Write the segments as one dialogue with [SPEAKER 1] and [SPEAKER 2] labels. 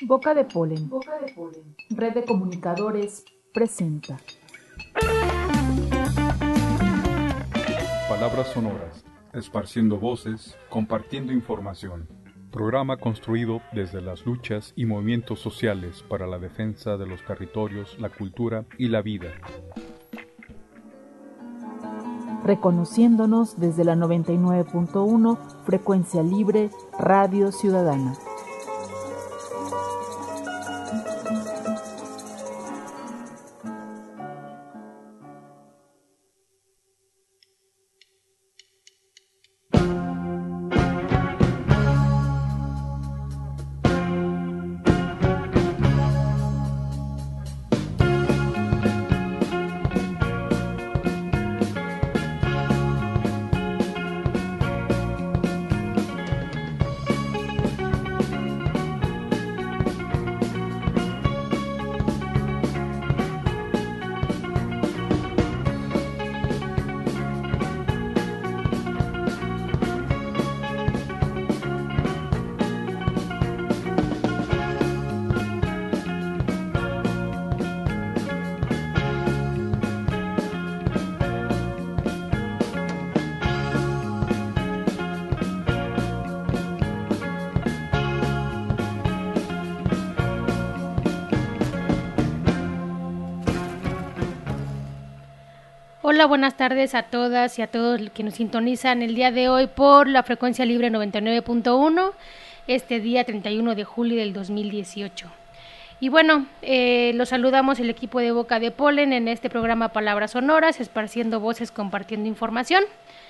[SPEAKER 1] Boca de Polen. Red de Comunicadores presenta.
[SPEAKER 2] Palabras sonoras, esparciendo voces, compartiendo información. Programa construido desde las luchas y movimientos sociales para la defensa de los territorios, la cultura y la vida.
[SPEAKER 1] Reconociéndonos desde la 99.1 Frecuencia Libre Radio Ciudadana.
[SPEAKER 3] Hola, buenas tardes a todas y a todos que nos sintonizan el día de hoy por la frecuencia libre 99.1, este día 31 de julio del 2018. Y bueno, los saludamos el equipo de Boca de Polen en este programa Palabras Sonoras, esparciendo voces, compartiendo información.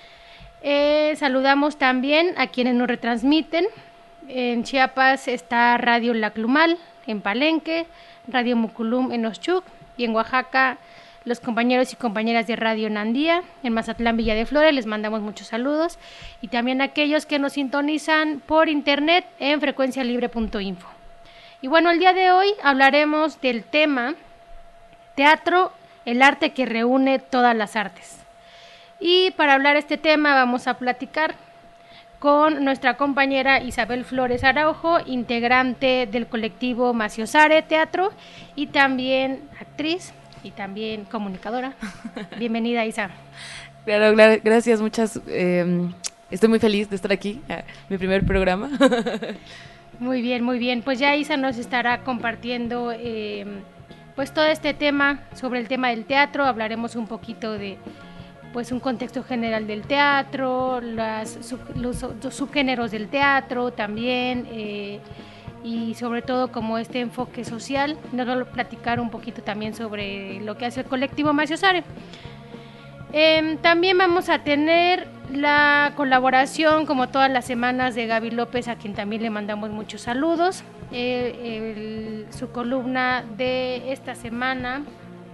[SPEAKER 3] Saludamos también a quienes nos retransmiten. En Chiapas está Radio Laclumal, en Palenque, Radio Muculum en Oxchuc y en Oaxaca los compañeros y compañeras de Radio Nandía, en Mazatlán, Villa de Flores, les mandamos muchos saludos, y también a aquellos que nos sintonizan por internet en frecuencialibre.info. Y bueno, el día de hoy hablaremos del tema Teatro, el arte que reúne todas las artes. Y para hablar de este tema vamos a platicar con nuestra compañera Isabel Flores Araujo, integrante del colectivo Maciosare Teatro y también actriz y también comunicadora. Bienvenida, Isa.
[SPEAKER 4] Claro, gracias, muchas. Estoy muy feliz de estar aquí, mi primer programa.
[SPEAKER 3] Muy bien, muy bien. Pues ya Isa nos estará compartiendo pues todo este tema, sobre el tema del teatro. Hablaremos un poquito de pues un contexto general del teatro, los subgéneros del teatro también, y sobre todo como este enfoque social. Nos va a platicar un poquito también sobre lo que hace el colectivo Maciosare. También vamos a tener la colaboración, como todas las semanas, de Gaby López, a quien también le mandamos muchos saludos. Su columna de esta semana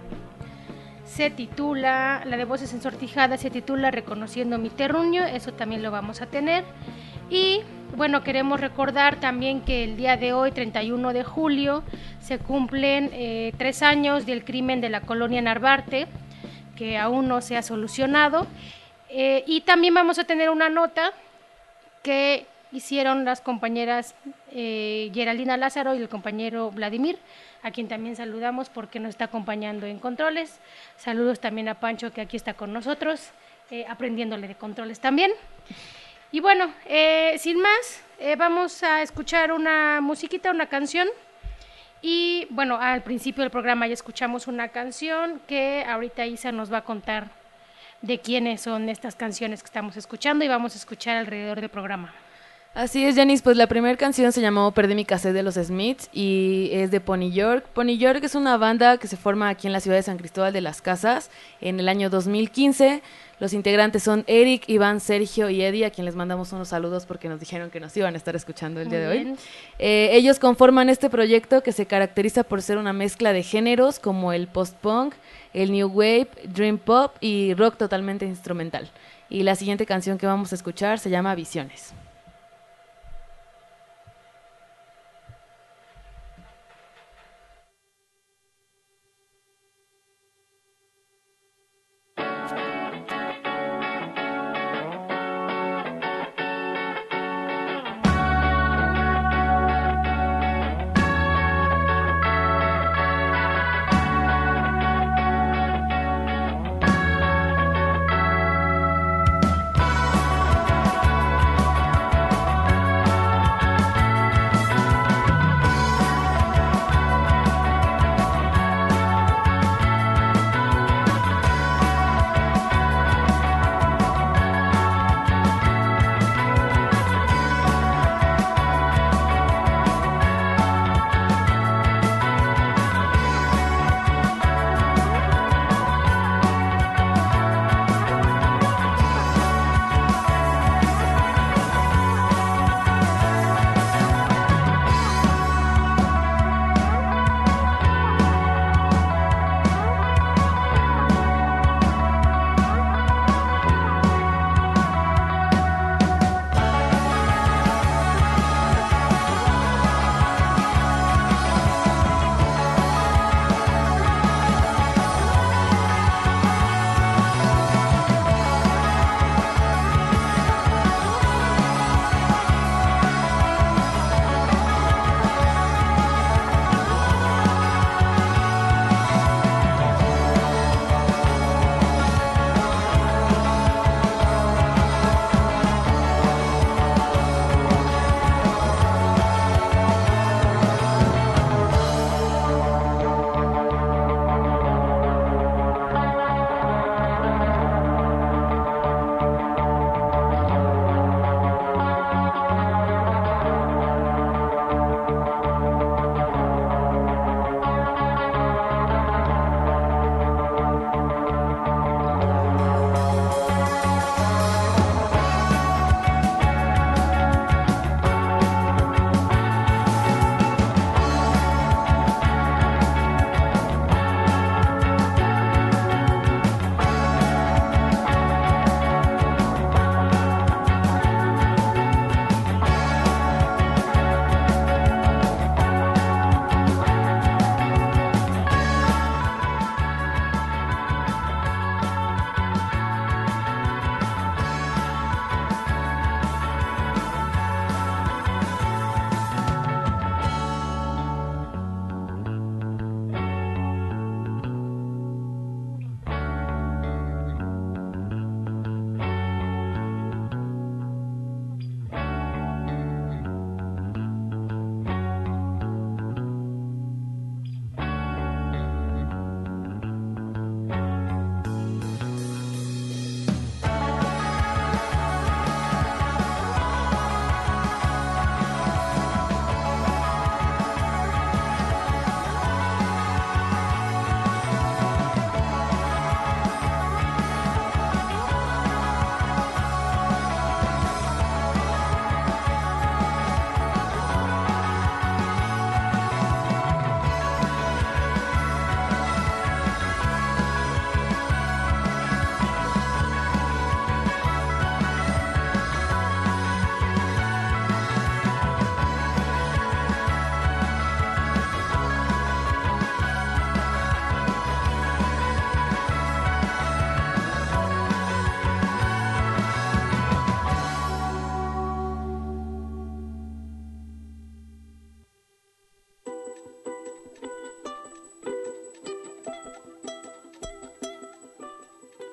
[SPEAKER 3] se titula, la de Voces Ensortijadas, se titula Reconociendo mi terruño. Eso también lo vamos a tener. Y bueno, queremos recordar también que el día de hoy, 31 de julio, se cumplen 3 años del crimen de la colonia Narvarte, que aún no se ha solucionado. Y también vamos a tener una nota que hicieron las compañeras Geraldina Lázaro y el compañero Vladimir, a quien también saludamos porque nos está acompañando en controles. Saludos también a Pancho, que aquí está con nosotros, aprendiéndole de controles también. Y bueno, sin más, vamos a escuchar una musiquita, una canción. Y bueno, al principio del programa ya escuchamos una canción que ahorita Isa nos va a contar de quiénes son estas canciones que estamos escuchando y vamos a escuchar alrededor del programa.
[SPEAKER 4] Así es, Janice, pues la primera canción se llamó Perdí mi cassette de los Smiths y es de Pony York. Pony York es una banda que se forma aquí en la ciudad de San Cristóbal de las Casas en el año 2015. Los integrantes son Eric, Iván, Sergio y Eddie, a quien les mandamos unos saludos porque nos dijeron que nos iban a estar escuchando el día de hoy. Ellos conforman este proyecto que se caracteriza por ser una mezcla de géneros como el post-punk, el new wave, dream pop y rock totalmente instrumental. Y la siguiente canción que vamos a escuchar se llama Visiones.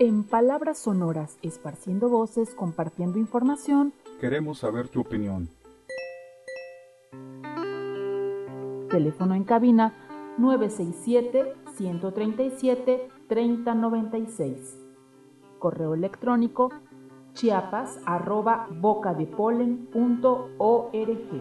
[SPEAKER 1] En Palabras Sonoras, esparciendo voces, compartiendo información.
[SPEAKER 2] Queremos saber tu opinión.
[SPEAKER 1] Teléfono en cabina 967-137-3096. Correo electrónico chiapas@bocadepolen.org.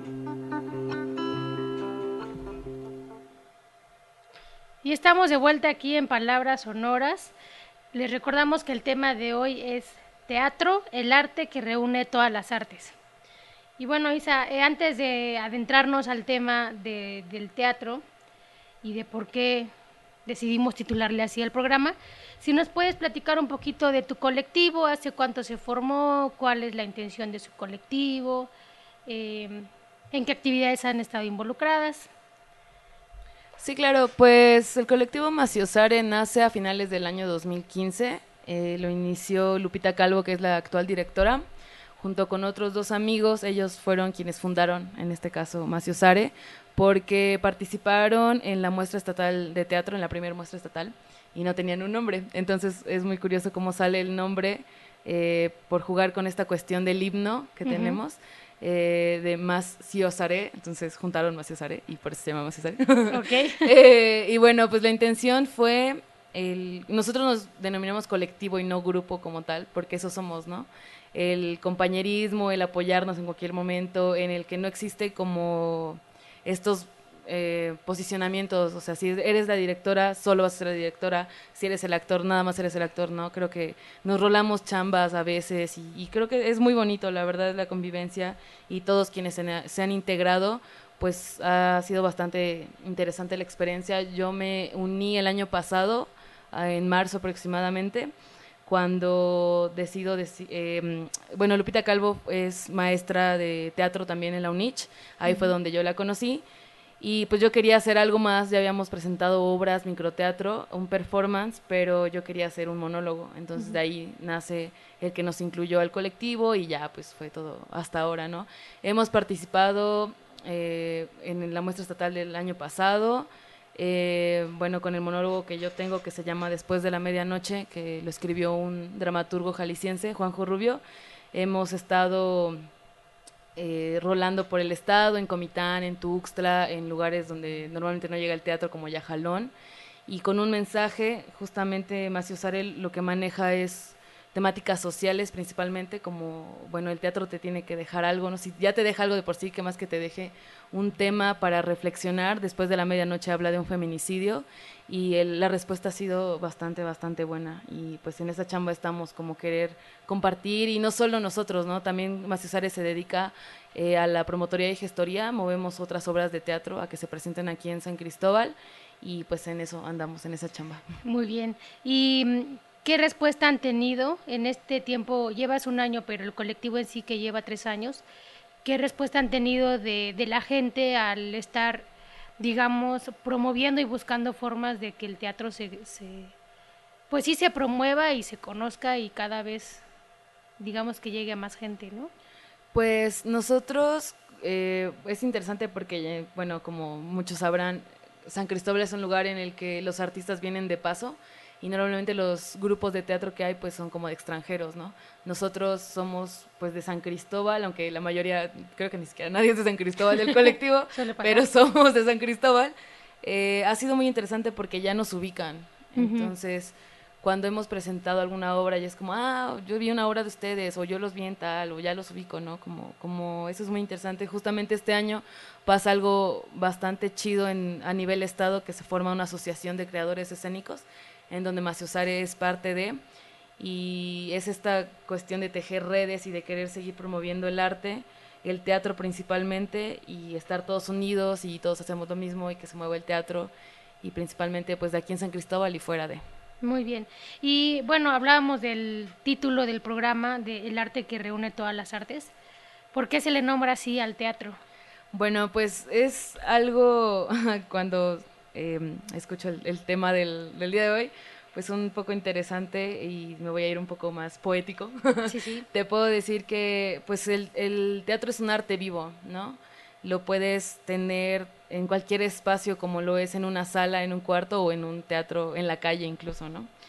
[SPEAKER 3] Y estamos de vuelta aquí en Palabras Sonoras. Les recordamos que el tema de hoy es teatro, el arte que reúne todas las artes. Y bueno, Isa, antes de adentrarnos al tema del teatro y de por qué decidimos titularle así al programa, si nos puedes platicar un poquito de tu colectivo, hace cuánto se formó, cuál es la intención de su colectivo, en qué actividades han estado involucradas.
[SPEAKER 4] Sí, claro, pues el colectivo Maciosare nace a finales del año 2015, lo inició Lupita Calvo, que es la actual directora, junto con otros 2 amigos. Ellos fueron quienes fundaron, en este caso, Maciosare, porque participaron en la muestra estatal de teatro, en la primera muestra estatal, y no tenían un nombre. Entonces es muy curioso cómo sale el nombre por jugar con esta cuestión del himno que tenemos, de Maciosare. Entonces juntaron Maciosare y por eso se llama Maciosare.
[SPEAKER 3] Okay.
[SPEAKER 4] Y bueno, pues la intención fue, nosotros nos denominamos colectivo y no grupo como tal, porque eso somos, ¿no? El compañerismo, el apoyarnos en cualquier momento, en el que no existe como estos posicionamientos. O sea, si eres la directora, solo vas a ser la directora; si eres el actor, nada más eres el actor, ¿no? Creo que nos rolamos chambas a veces y creo que es muy bonito, la verdad, la convivencia, y todos quienes se han integrado, pues ha sido bastante interesante la experiencia. Yo me uní el año pasado, en marzo aproximadamente, cuando bueno, Lupita Calvo es maestra de teatro también en la UNICH, ahí fue donde yo la conocí, y pues yo quería hacer algo más. Ya habíamos presentado obras, microteatro, un performance, pero yo quería hacer un monólogo. Entonces de ahí nace el que nos incluyó al colectivo, y ya pues fue todo hasta ahora, ¿no? Hemos participado en la muestra estatal del año pasado, bueno, con el monólogo que yo tengo, que se llama Después de la Medianoche, que lo escribió un dramaturgo jalisciense, Juanjo Rubio. Hemos estado rolando por el estado, en Comitán, en Tuxtla, en lugares donde normalmente no llega el teatro, como Yajalón, y con un mensaje. Justamente Maciosare lo que maneja es temáticas sociales principalmente, como, bueno, el teatro te tiene que dejar algo, ¿no? Si ya te deja algo de por sí, que más que te deje un tema para reflexionar. Después de la Medianoche habla de un feminicidio, y la respuesta ha sido bastante buena, y pues en esa chamba estamos, como querer compartir, y no solo nosotros, ¿no? También Maciosare se dedica a la promotoría y gestoría. Movemos otras obras de teatro a que se presenten aquí en San Cristóbal, y pues en eso andamos, en esa chamba.
[SPEAKER 3] Muy bien. ¿Y qué respuesta han tenido en este tiempo? Llevas 1 año, pero el colectivo en sí, que lleva 3 años, ¿qué respuesta han tenido de la gente al estar, digamos, promoviendo y buscando formas de que el teatro pues sí se promueva y se conozca, y cada vez, digamos, que llegue a más gente, ¿no?
[SPEAKER 4] Pues nosotros, es interesante porque, bueno, como muchos sabrán, San Cristóbal es un lugar en el que los artistas vienen de paso, y normalmente los grupos de teatro que hay pues son como de extranjeros, ¿no? Nosotros somos pues de San Cristóbal, aunque la mayoría, creo que ni siquiera nadie es de San Cristóbal del colectivo, pero somos de San Cristóbal. Ha sido muy interesante porque ya nos ubican. Entonces, cuando hemos presentado alguna obra, ya es como, yo vi una obra de ustedes, o yo los vi en tal, o ya los ubico, ¿no? Como eso es muy interesante. Justamente este año pasa algo bastante chido a nivel estado, que se forma una asociación de creadores escénicos, en donde Maciosare es parte de, y es esta cuestión de tejer redes y de querer seguir promoviendo el arte, el teatro principalmente, y estar todos unidos y todos hacemos lo mismo, y que se mueva el teatro, y principalmente pues de aquí en San Cristóbal y fuera de.
[SPEAKER 3] Muy bien. Y bueno, hablábamos del título del programa, de El arte que reúne todas las artes. ¿Por qué se le nombra así al teatro?
[SPEAKER 4] Bueno, pues es algo, cuando escucho el tema del día de hoy, pues un poco interesante, y me voy a ir un poco más poético.
[SPEAKER 3] Sí.
[SPEAKER 4] Te puedo decir que pues el teatro es un arte vivo, ¿no? Lo puedes tener en cualquier espacio, como lo es en una sala, en un cuarto, o en un teatro en la calle incluso, ¿no?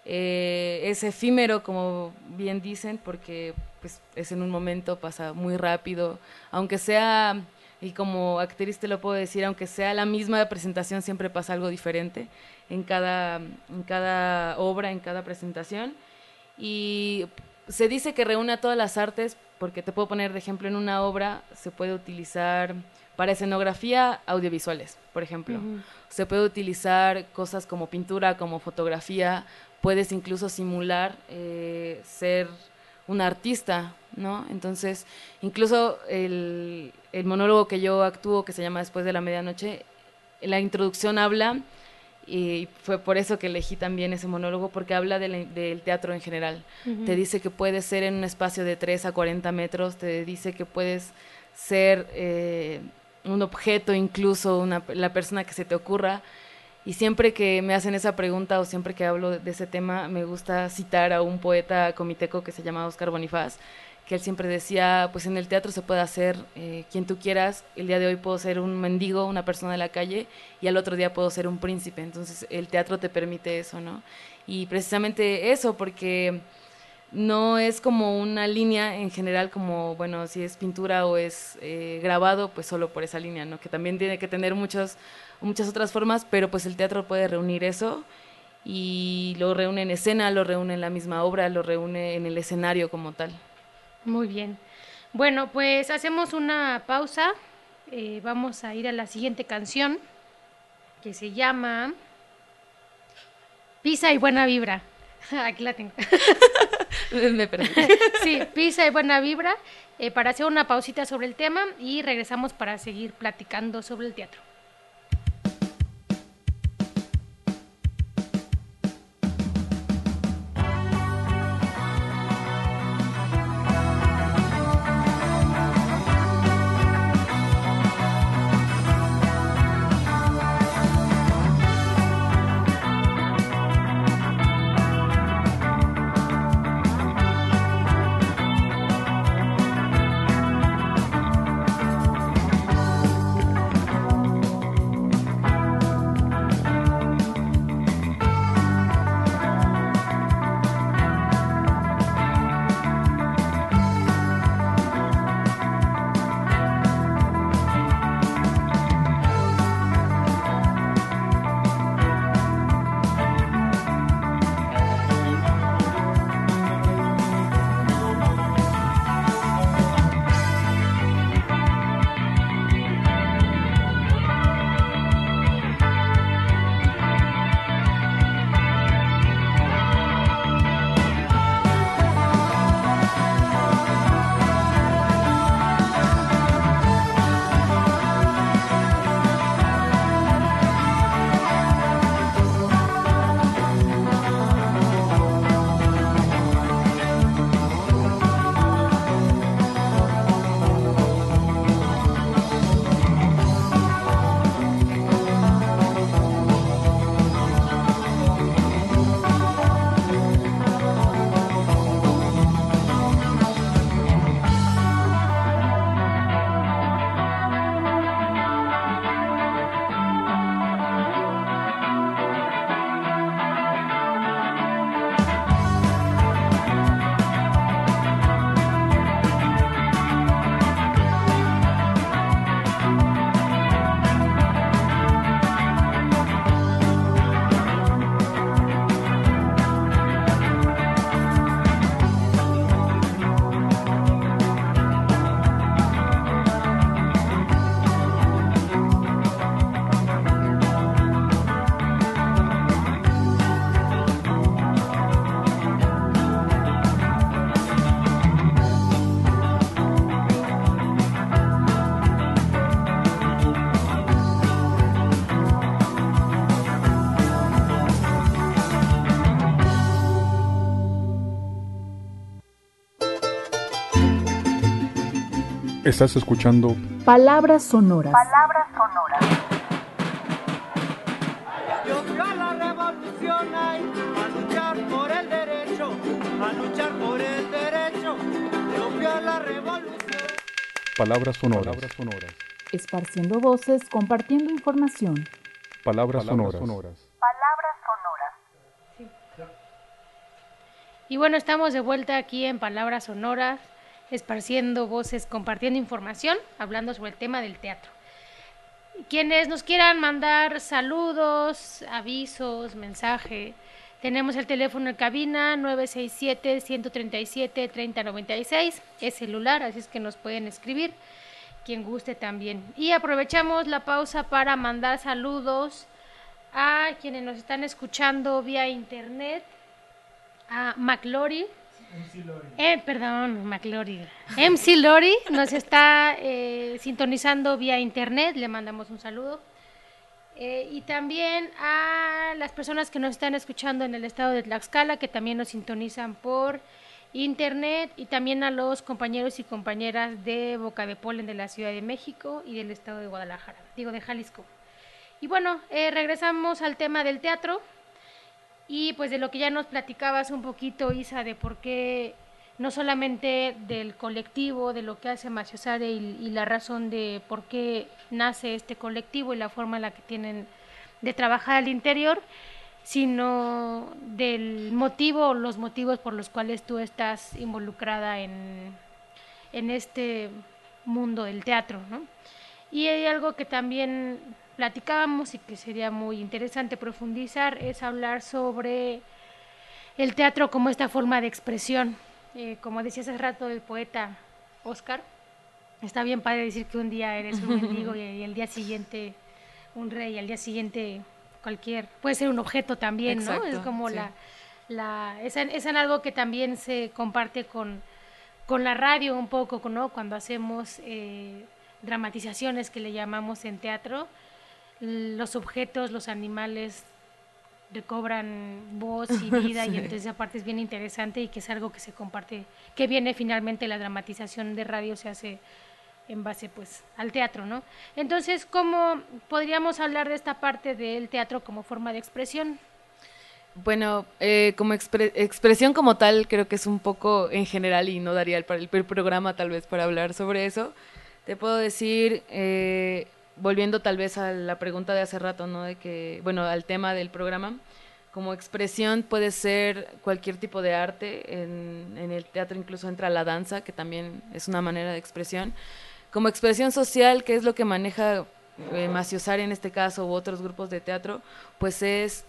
[SPEAKER 4] es efímero, como bien dicen, porque pues, es en un momento, pasa muy rápido, aunque sea, y como actriz te lo puedo decir, aunque sea la misma presentación, siempre pasa algo diferente en cada obra, en cada presentación, y se dice que reúne a todas las artes, porque te puedo poner de ejemplo, en una obra se puede utilizar para escenografía audiovisuales, por ejemplo. Se puede utilizar cosas como pintura, como fotografía, puedes incluso simular ser un artista, ¿no? Entonces, incluso el monólogo que yo actúo, que se llama Después de la medianoche, la introducción habla, y fue por eso que elegí también ese monólogo, porque habla del teatro en general. Te dice que puedes ser en un espacio de 3 a 40 metros, te dice que puedes ser un objeto, incluso la persona que se te ocurra. Y siempre que me hacen esa pregunta o siempre que hablo de ese tema, me gusta citar a un poeta comiteco que se llama Óscar Bonifaz, que él siempre decía, pues en el teatro se puede hacer quien tú quieras. El día de hoy puedo ser un mendigo, una persona de la calle, y al otro día puedo ser un príncipe. Entonces el teatro te permite eso, ¿no? Y precisamente eso, porque no es como una línea en general, como, bueno, si es pintura o es grabado, pues solo por esa línea, ¿no? Que también tiene que tener muchas otras formas, pero pues el teatro puede reunir eso, y lo reúne en escena, lo reúne en la misma obra, lo reúne en el escenario como tal.
[SPEAKER 3] Muy bien. Bueno, pues hacemos una pausa. Vamos a ir a la siguiente canción, que se llama Pisa y Buena Vibra. Aquí la tengo.
[SPEAKER 4] Me perdí.
[SPEAKER 3] Sí, Pisa y Buena Vibra, para hacer una pausita sobre el tema y regresamos para seguir platicando sobre el teatro.
[SPEAKER 2] Estás escuchando
[SPEAKER 1] Palabras sonoras.
[SPEAKER 5] Palabras sonoras. Yo fui a la revolución a luchar por el derecho, a luchar por el derecho. Yo fui a la revolución.
[SPEAKER 2] Palabras sonoras.
[SPEAKER 1] Esparciendo voces, compartiendo información.
[SPEAKER 2] Palabras sonoras.
[SPEAKER 5] Palabras sonoras.
[SPEAKER 3] Y bueno, estamos de vuelta aquí en Palabras Sonoras, esparciendo voces, compartiendo información, hablando sobre el tema del teatro. Quienes nos quieran mandar saludos, avisos, mensaje, tenemos el teléfono en cabina 967-137-3096, es celular, así es que nos pueden escribir, quien guste también. Y aprovechamos la pausa para mandar saludos a quienes nos están escuchando vía internet, a McLori. MC Lori nos está sintonizando vía internet, le mandamos un saludo. Y también a las personas que nos están escuchando en el estado de Tlaxcala, que también nos sintonizan por internet, y también a los compañeros y compañeras de Boca de Polen de la Ciudad de México y del estado de Guadalajara, de Jalisco. Y bueno, regresamos al tema del teatro. Y pues de lo que ya nos platicabas un poquito, Isa, de por qué, no solamente del colectivo, de lo que hace Maciosare y la razón de por qué nace este colectivo y la forma en la que tienen de trabajar al interior, sino del motivo o los motivos por los cuales tú estás involucrada en este mundo del teatro, ¿no? Y hay algo que también platicábamos y que sería muy interesante profundizar, es hablar sobre el teatro como esta forma de expresión. Como decía hace rato el poeta Oscar, está bien padre decir que un día eres un mendigo y el día siguiente un rey, y al día siguiente puede ser un objeto también. Exacto, ¿no? Es como sí. Es en algo que también se comparte con la radio un poco, ¿no? Cuando hacemos dramatizaciones que le llamamos en teatro, los objetos, los animales recobran voz y vida. Sí. Y entonces aparte es bien interesante y que es algo que se comparte, que viene finalmente la dramatización de radio se hace en base pues al teatro, ¿no? Entonces, ¿cómo podríamos hablar de esta parte del teatro como forma de expresión?
[SPEAKER 4] Bueno, como expresión como tal, creo que es un poco en general y no daría el programa tal vez para hablar sobre eso. Te puedo decir, volviendo tal vez a la pregunta de hace rato, ¿no? De que, bueno, al tema del programa, como expresión puede ser cualquier tipo de arte, en el teatro incluso entra la danza, que también es una manera de expresión. Como expresión social, que es lo que maneja Maciosare en este caso, u otros grupos de teatro, pues es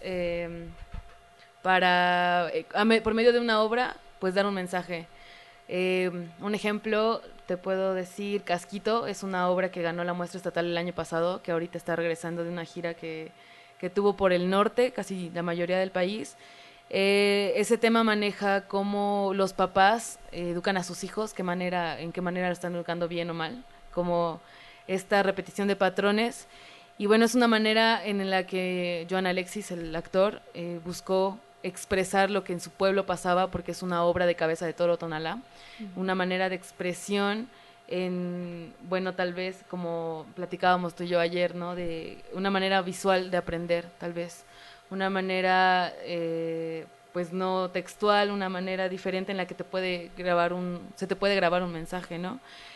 [SPEAKER 4] por medio de una obra, pues dar un mensaje. Un ejemplo, te puedo decir, Casquito es una obra que ganó la muestra estatal el año pasado, que ahorita está regresando de una gira que tuvo por el norte, casi la mayoría del país. Ese tema maneja cómo los papás educan a sus hijos, en qué manera lo están educando bien o mal, como esta repetición de patrones. Y bueno, es una manera en la que Joan Alexis, el actor, buscó expresar lo que en su pueblo pasaba, porque es una obra de Cabeza de Toro Tonalá, una manera de expresión bueno, tal vez como platicábamos tú y yo ayer, ¿no? De una manera visual de aprender, tal vez, una manera pues no textual, una manera diferente en la que se te puede grabar un mensaje, ¿no?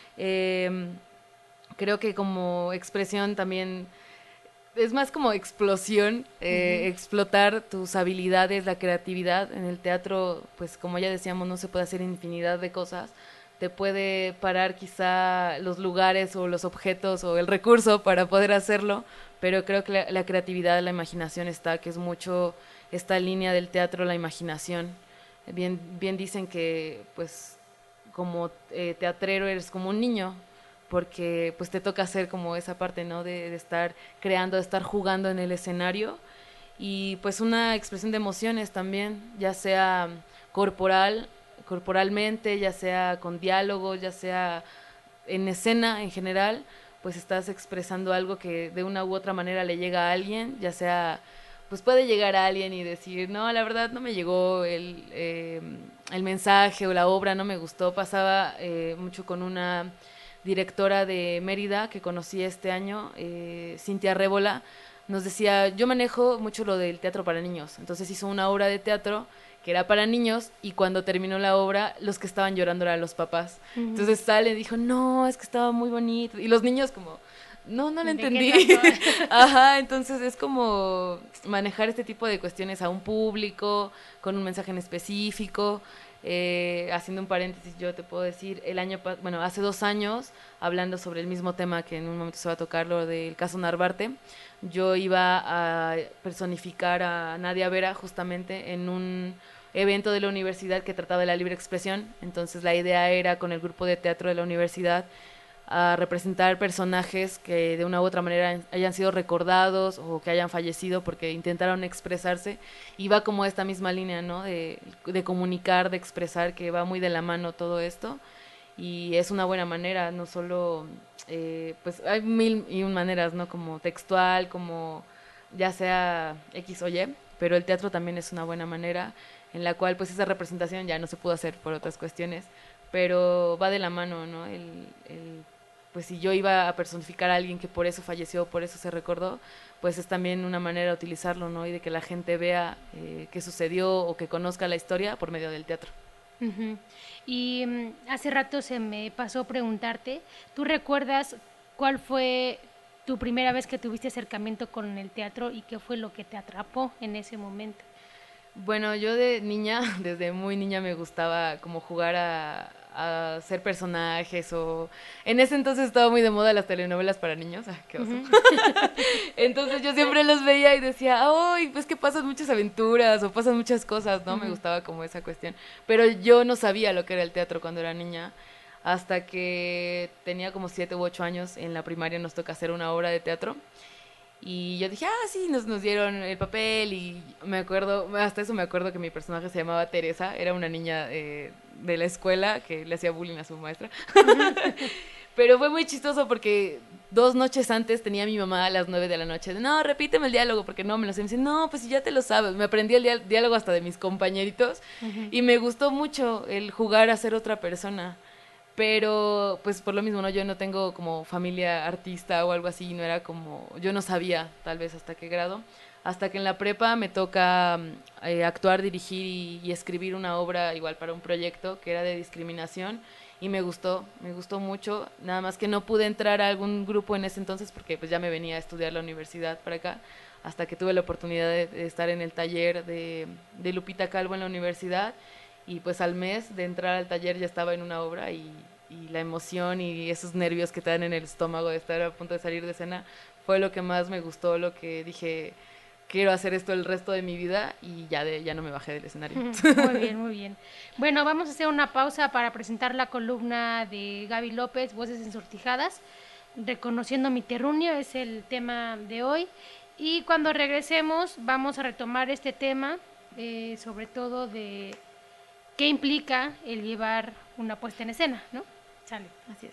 [SPEAKER 4] Creo que como expresión también es más como explosión, explotar tus habilidades, la creatividad. En el teatro, pues como ya decíamos, no se puede hacer infinidad de cosas. Te puede parar quizá los lugares o los objetos o el recurso para poder hacerlo, pero creo que la creatividad, la imaginación que es mucho esta línea del teatro, la imaginación. Bien dicen que pues como teatrero eres como un niño, porque pues te toca hacer como esa parte, ¿no? De estar creando, de estar jugando en el escenario, y pues una expresión de emociones también, ya sea corporalmente, ya sea con diálogos, ya sea en escena en general, pues estás expresando algo que de una u otra manera le llega a alguien, ya sea, pues puede llegar a alguien y decir, no, la verdad no me llegó el mensaje o la obra, no me gustó. Pasaba mucho con una directora de Mérida que conocí este año, Cintia Rébola, nos decía, yo manejo mucho lo del teatro para niños, entonces hizo una obra de teatro que era para niños, y cuando terminó la obra, los que estaban llorando eran los papás. Entonces sale y dijo, no, es que estaba muy bonito, y los niños como, No
[SPEAKER 3] ¿De
[SPEAKER 4] lo
[SPEAKER 3] qué
[SPEAKER 4] entendí.
[SPEAKER 3] trató?
[SPEAKER 4] Ajá, entonces es como manejar este tipo de cuestiones a un público, con un mensaje en específico. Haciendo un paréntesis, yo te puedo decir, hace 2 años, hablando sobre el mismo tema que en un momento se va a tocar, lo del caso Narvarte, yo iba a personificar a Nadia Vera justamente en un evento de la universidad que trataba de la libre expresión. Entonces la idea era, con el grupo de teatro de la universidad, a representar personajes que de una u otra manera hayan sido recordados o que hayan fallecido porque intentaron expresarse, y va como esta misma línea, ¿no? De comunicar, de expresar, que va muy de la mano todo esto, y es una buena manera, no solo, pues hay 1001 maneras, ¿no? Como textual, como ya sea X o Y, pero el teatro también es una buena manera en la cual pues esa representación ya no se pudo hacer por otras cuestiones, pero va de la mano, ¿no? Pues si yo iba a personificar a alguien que por eso falleció, por eso se recordó, pues es también una manera de utilizarlo, ¿no? Y de que la gente vea qué sucedió o que conozca la historia por medio del teatro.
[SPEAKER 3] Uh-huh. Y hace rato se me pasó preguntarte, ¿tú recuerdas cuál fue tu primera vez que tuviste acercamiento con el teatro y qué fue lo que te atrapó en ese momento?
[SPEAKER 4] Bueno, yo de niña, desde muy niña me gustaba como jugar a ser personajes, o en ese entonces estaba muy de moda las telenovelas para niños, qué oso. Uh-huh. Entonces yo siempre los veía y decía, ¡ay, pues que pasan muchas aventuras o pasan muchas cosas!, ¿no? Uh-huh. Me gustaba como esa cuestión, pero yo no sabía lo que era el teatro cuando era niña, hasta que tenía como 7 u 8 años. En la primaria nos toca hacer una obra de teatro. Y yo dije, sí, nos dieron el papel, y me acuerdo, hasta eso me acuerdo que mi personaje se llamaba Teresa, era una niña de la escuela que le hacía bullying a su maestra. Pero fue muy chistoso porque 2 noches antes tenía a mi mamá a las 9 de la noche, no, repíteme el diálogo, porque no me lo sé. Me dice, no, pues si ya te lo sabes. Me aprendí el diálogo hasta de mis compañeritos, uh-huh. Y me gustó mucho el jugar a ser otra persona. Pero pues por lo mismo, ¿no? Yo no tengo como familia artista o algo así, no era como, yo no sabía tal vez hasta qué grado, hasta que en la prepa me toca actuar, dirigir y escribir una obra igual para un proyecto que era de discriminación, y me gustó mucho, nada más que no pude entrar a algún grupo en ese entonces porque pues ya me venía a estudiar la universidad para acá, hasta que tuve la oportunidad de estar en el taller de Lupita Calvo en la universidad. Y pues al mes de entrar al taller ya estaba en una obra, y la emoción y esos nervios que te dan en el estómago de estar a punto de salir de escena fue lo que más me gustó, lo que dije, quiero hacer esto el resto de mi vida, y ya no me bajé del escenario.
[SPEAKER 3] Muy bien, muy bien. Bueno, vamos a hacer una pausa para presentar la columna de Gaby López, Voces Ensortijadas. Reconociendo mi terruño es el tema de hoy, y cuando regresemos vamos a retomar este tema, sobre todo de qué implica el llevar una puesta en escena, ¿no? Sale, así es.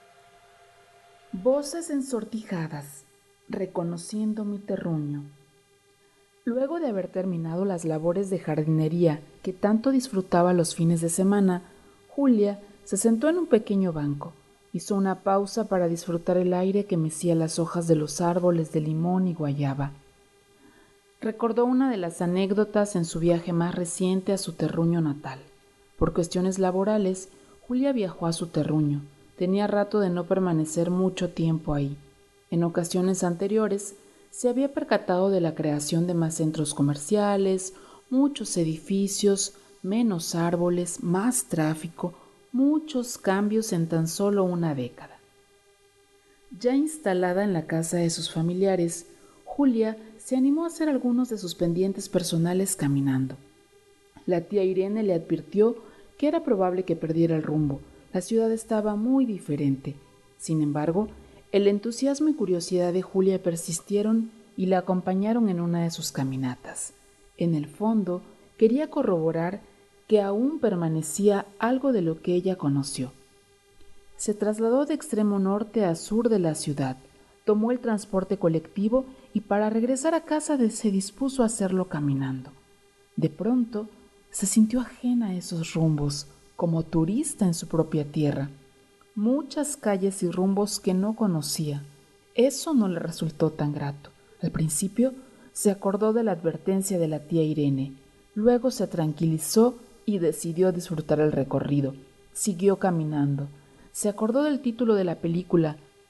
[SPEAKER 1] Voces ensortijadas, reconociendo mi terruño. Luego de haber terminado las labores de jardinería que tanto disfrutaba los fines de semana, Julia se sentó en un pequeño banco, hizo una pausa para disfrutar el aire que mecía las hojas de los árboles de limón y guayaba. Recordó una de las anécdotas en su viaje más reciente a su terruño natal. Por cuestiones laborales, Julia viajó a su terruño. Tenía rato de no permanecer mucho tiempo ahí. En ocasiones anteriores, se había percatado de la creación de más centros comerciales, muchos edificios, menos árboles, más tráfico, muchos cambios en tan solo una década. Ya instalada en la casa de sus familiares, Julia se animó a hacer algunos de sus pendientes personales caminando. La tía Irene le advirtió que era probable que perdiera el rumbo. La ciudad estaba muy diferente. Sin embargo, el entusiasmo y curiosidad de Julia persistieron y la acompañaron en una de sus caminatas. En el fondo, quería corroborar que aún permanecía algo de lo que ella conoció. Se trasladó de extremo norte a sur de la ciudad, tomó el transporte colectivo y para regresar a casa se dispuso a hacerlo caminando. De pronto, se sintió ajena a esos rumbos, como turista en su propia tierra. Muchas calles y rumbos que no conocía. Eso no le resultó tan grato. Al principio se acordó de la advertencia de la tía Irene. Luego se tranquilizó y decidió disfrutar el recorrido. Siguió caminando. Se acordó del título de la película,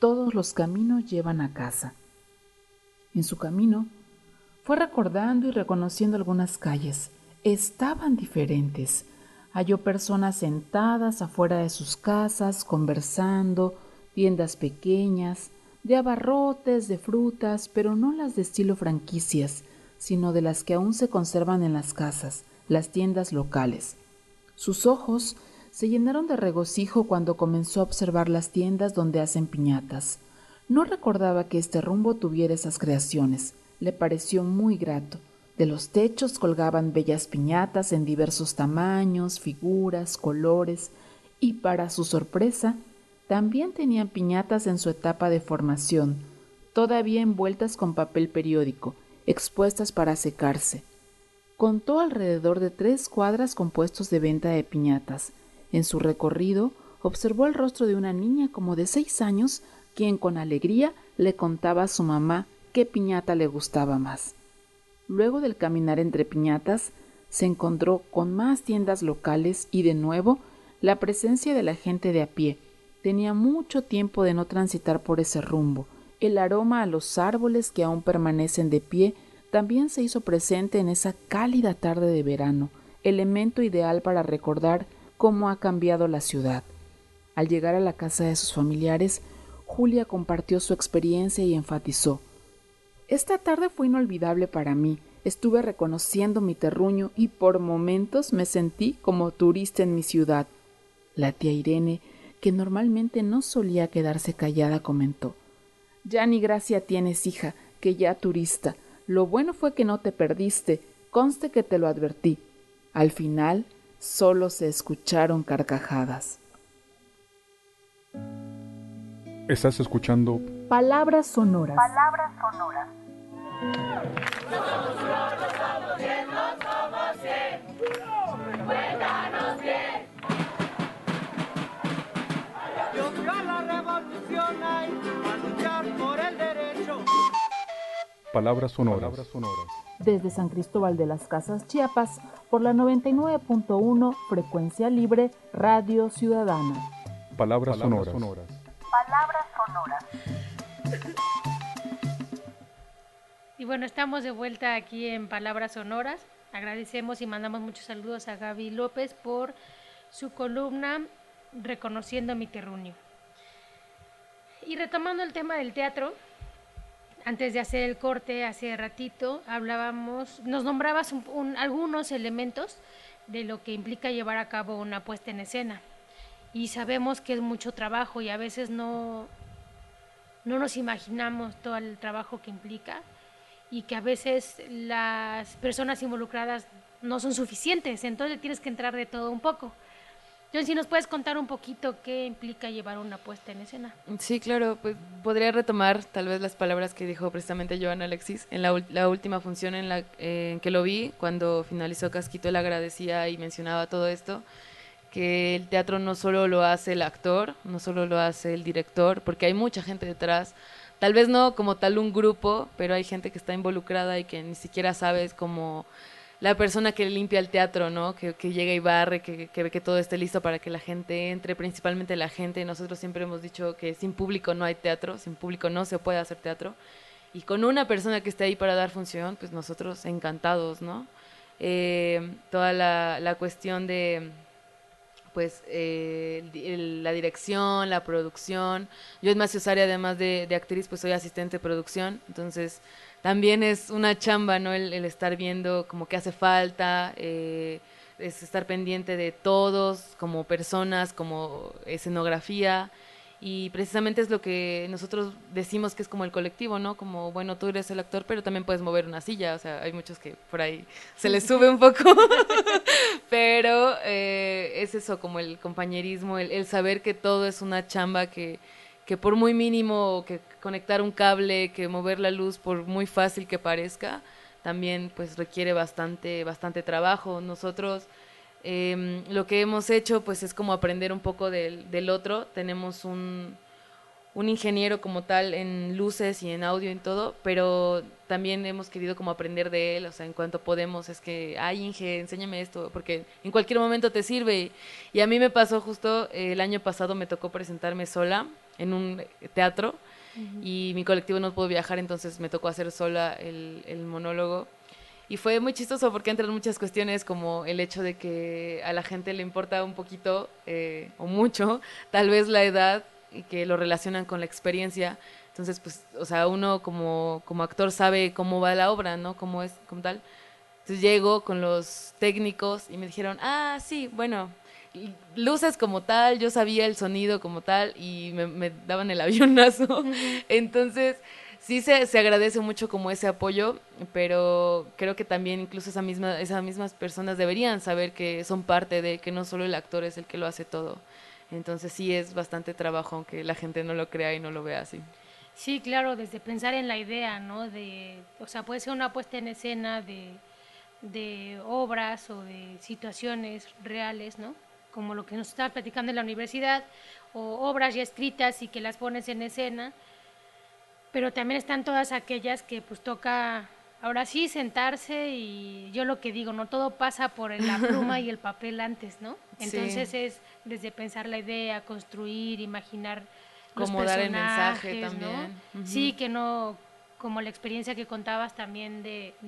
[SPEAKER 1] todos los caminos llevan a casa. En su camino, fue recordando y reconociendo algunas calles. Estaban diferentes. Halló personas sentadas afuera de sus casas, conversando, tiendas pequeñas, de abarrotes, de frutas, pero no las de estilo franquicias, sino de las que aún se conservan en las casas, las tiendas locales. Sus ojos se llenaron de regocijo cuando comenzó a observar las tiendas donde hacen piñatas. No recordaba que este rumbo tuviera esas creaciones. Le pareció muy grato. De los techos colgaban bellas piñatas en diversos tamaños, figuras, colores, y para su sorpresa, también tenían piñatas en su etapa de formación, todavía envueltas con papel periódico, expuestas para secarse. Contó alrededor de 3 cuadras con puestos de venta de piñatas. En su recorrido, observó el rostro de una niña como de 6 años, quien con alegría le contaba a su mamá qué piñata le gustaba más. Luego del caminar entre piñatas, se encontró con más tiendas locales y de nuevo la presencia de la gente de a pie. Tenía mucho tiempo de no transitar por ese rumbo. El aroma a los árboles que aún permanecen de pie también se hizo presente en esa cálida tarde de verano, elemento ideal para recordar cómo ha cambiado la ciudad. Al llegar a la casa de sus familiares, Julia compartió su experiencia y enfatizó: «Esta tarde fue inolvidable para mí. Estuve reconociendo mi terruño y por momentos me sentí como turista en mi ciudad». La tía Irene, que normalmente no solía quedarse callada, comentó: «Ya ni gracia tienes, hija, que ya turista. Lo bueno fue que no te perdiste, conste que te lo advertí». Al final, solo se escucharon carcajadas.
[SPEAKER 2] Estás escuchando
[SPEAKER 1] Palabras sonoras.
[SPEAKER 6] Palabras sonoras.
[SPEAKER 5] Cuéntanos bien. Dios vio la revolución ahí, a luchar por el derecho.
[SPEAKER 2] Palabras sonoras.
[SPEAKER 1] Desde San Cristóbal de las Casas, Chiapas, por la 99.1 Frecuencia Libre Radio Ciudadana.
[SPEAKER 2] Palabras sonoras.
[SPEAKER 6] Palabras sonoras.
[SPEAKER 3] Y bueno, estamos de vuelta aquí en Palabras Sonoras. Agradecemos y mandamos muchos saludos a Gaby López por su columna Reconociendo mi terruño. Y retomando el tema del teatro, antes de hacer el corte, hace ratito, nos nombrabas algunos elementos de lo que implica llevar a cabo una puesta en escena. Y sabemos que es mucho trabajo y a veces no nos imaginamos todo el trabajo que implica y que a veces las personas involucradas no son suficientes, entonces tienes que entrar de todo un poco. Entonces, si nos puedes contar un poquito qué implica llevar una puesta en escena.
[SPEAKER 4] Sí, claro, pues podría retomar tal vez las palabras que dijo precisamente Joan Alexis en la última función en que lo vi, cuando finalizó Casquito. Él agradecía y mencionaba todo esto, que el teatro no solo lo hace el actor, no solo lo hace el director, porque hay mucha gente detrás, tal vez no como tal un grupo, pero hay gente que está involucrada y que ni siquiera sabes, como la persona que limpia el teatro, ¿no? Que llega y barre, que ve que todo esté listo para que la gente entre, principalmente la gente. Nosotros siempre hemos dicho que sin público no hay teatro, sin público no se puede hacer teatro, y con una persona que esté ahí para dar función, pues nosotros encantados, ¿no? Toda la cuestión de pues la dirección, la producción. Yo en Maciosari, además de actriz, pues soy asistente de producción, entonces también es una chamba, ¿no? El estar viendo como que hace falta, es estar pendiente de todos, como personas, como escenografía, y precisamente es lo que nosotros decimos que es como el colectivo, ¿no? Como, bueno, tú eres el actor, pero también puedes mover una silla, o sea, hay muchos que por ahí se les sube un poco, pero es eso, como el compañerismo, el saber que todo es una chamba que por muy mínimo, que conectar un cable, que mover la luz, por muy fácil que parezca, también pues requiere bastante trabajo. Nosotros lo que hemos hecho pues es como aprender un poco del otro. Tenemos un un ingeniero como tal en luces y en audio y en todo, pero también hemos querido como aprender de él, o sea, en cuanto podemos, es que, ay, Inge, enséñame esto, porque en cualquier momento te sirve. Y a mí me pasó justo, el año pasado me tocó presentarme sola en un teatro, y mi colectivo no pudo viajar, entonces me tocó hacer sola el monólogo. Y fue muy chistoso porque entran muchas cuestiones como el hecho de que a la gente le importa un poquito o mucho, tal vez la edad, y que lo relacionan con la experiencia. Entonces, pues, o sea, uno como actor sabe cómo va la obra, ¿no? Cómo es, como tal. Entonces llego con los técnicos y me dijeron, ah, sí, bueno, luces como tal, yo sabía el sonido como tal y me daban el avionazo. Entonces, sí se agradece mucho como ese apoyo, pero creo que también incluso esas mismas personas deberían saber que son parte de, que no solo el actor es el que lo hace todo. Entonces sí es bastante trabajo, aunque la gente no lo crea y no lo vea así.
[SPEAKER 3] Sí, claro, desde pensar en la idea, ¿no? O sea, puede ser una puesta en escena de obras o de situaciones reales, ¿no? Como lo que nos estaba platicando en la universidad, o obras ya escritas y que las pones en escena, pero también están todas aquellas que pues toca, ahora sí, sentarse y yo lo que digo, no todo pasa por la pluma y el papel antes, ¿no? Entonces
[SPEAKER 4] Sí.
[SPEAKER 3] es desde pensar la idea, construir, imaginar los
[SPEAKER 4] Como dar el mensaje
[SPEAKER 3] personajes, ¿no?
[SPEAKER 4] también. Ujú.
[SPEAKER 3] Sí, que no, como la experiencia que contabas también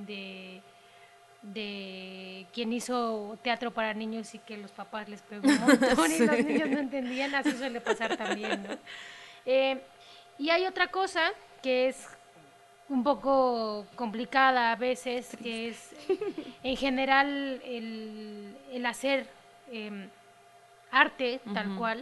[SPEAKER 3] de quien hizo teatro para niños y que los papás les pegó un montón y los niños no entendían, así suele pasar también, ¿no? Eh, y hay otra cosa que es un poco complicada a veces, que es en general el hacer arte tal cual.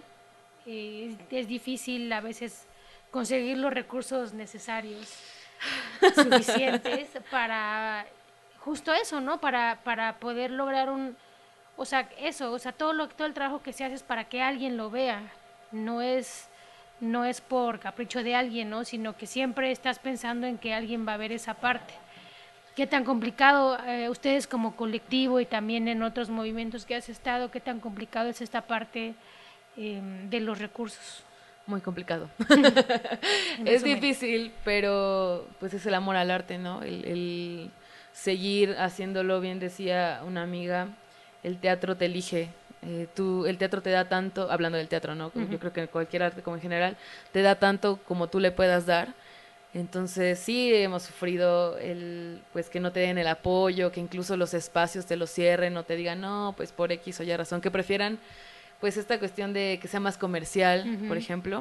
[SPEAKER 3] Es difícil a veces conseguir los recursos necesarios, suficientes para justo eso, ¿no? Para poder lograr o sea, eso, o sea, todo el trabajo que se hace es para que alguien lo vea, no es por capricho de alguien, ¿no? Sino que siempre estás pensando en que alguien va a ver esa parte. ¿Qué tan complicado, ustedes como colectivo y también en otros movimientos que has estado, qué tan complicado es esta parte de los recursos?
[SPEAKER 4] Muy complicado.
[SPEAKER 3] En
[SPEAKER 4] Es
[SPEAKER 3] resumen.
[SPEAKER 4] difícil, pero pues es el amor al arte, ¿no? El seguir haciéndolo, bien decía una amiga, el teatro te elige. El teatro te da tanto, hablando del teatro, ¿no? Yo creo que cualquier arte como en general, te da tanto como tú le puedas dar. Entonces sí hemos sufrido pues que no te den el apoyo, que incluso los espacios te los cierren, no te digan, no, pues por X o Y razón, que prefieran pues esta cuestión de que sea más comercial, por ejemplo.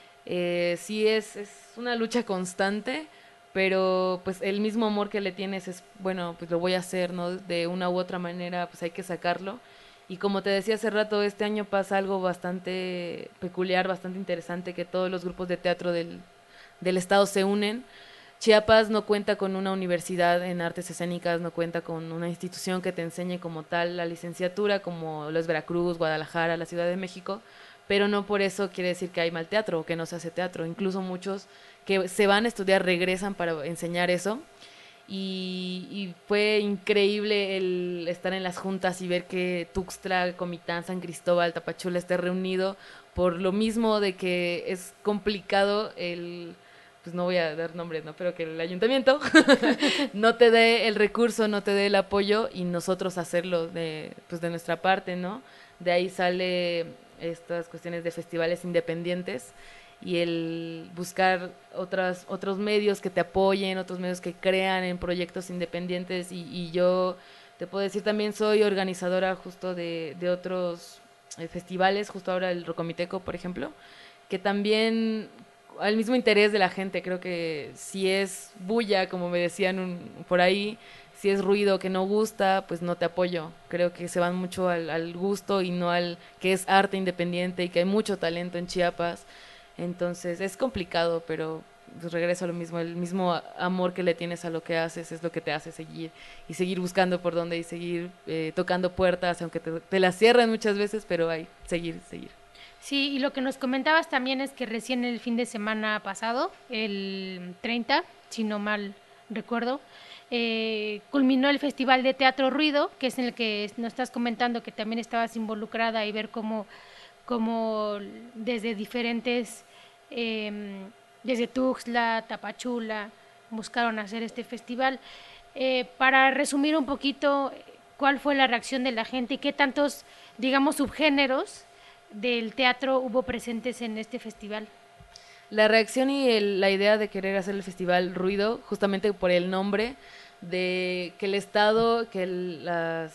[SPEAKER 4] Sí es una lucha constante, pero pues el mismo amor que le tienes es, bueno, pues lo voy a hacer, ¿no? De una u otra manera, pues hay que sacarlo. Y como te decía hace rato, este año pasa algo bastante peculiar, bastante interesante, que todos los grupos de teatro del estado se unen. Chiapas no cuenta con una universidad en artes escénicas, no cuenta con una institución que te enseñe como tal la licenciatura, como lo es Veracruz, Guadalajara, la Ciudad de México, pero no por eso quiere decir que hay mal teatro o que no se hace teatro. Incluso muchos que se van a estudiar regresan para enseñar eso. Y fue increíble el estar en las juntas y ver que Tuxtla, Comitán, San Cristóbal, Tapachula esté reunido por lo mismo de que es complicado pues no voy a dar nombres, ¿no? Pero que el ayuntamiento no te dé el recurso, no te dé el apoyo y nosotros hacerlo pues de nuestra parte, ¿no? De ahí sale estas cuestiones de festivales independientes y el buscar otros medios que te apoyen, otros medios que crean en proyectos independientes y yo te puedo decir también soy organizadora justo de otros festivales, justo ahora el Rocomiteco, por ejemplo, que también al mismo interés de la gente, creo que si es bulla, como me decían por ahí, si es ruido que no gusta, pues no te apoyo. Creo que se van mucho al gusto y no al que es arte independiente y que hay mucho talento en Chiapas. Entonces es complicado, pero pues regreso a lo mismo, el mismo amor que le tienes a lo que haces es lo que te hace seguir y seguir buscando por dónde y seguir tocando puertas, aunque te las cierran muchas veces, pero hay seguir.
[SPEAKER 3] Sí, y lo que nos comentabas también es que recién el fin de semana pasado, el 30, si no mal recuerdo, culminó el Festival de Teatro Ruido, que es en el que nos estás comentando que también estabas involucrada y ver cómo desde diferentes desde Tuxtla, Tapachula, buscaron hacer este festival. Para resumir un poquito, ¿cuál fue la reacción de la gente y qué tantos, digamos, subgéneros del teatro hubo presentes en este festival?
[SPEAKER 4] La reacción y la idea de querer hacer el festival Ruido, justamente por el nombre, de que el Estado, que los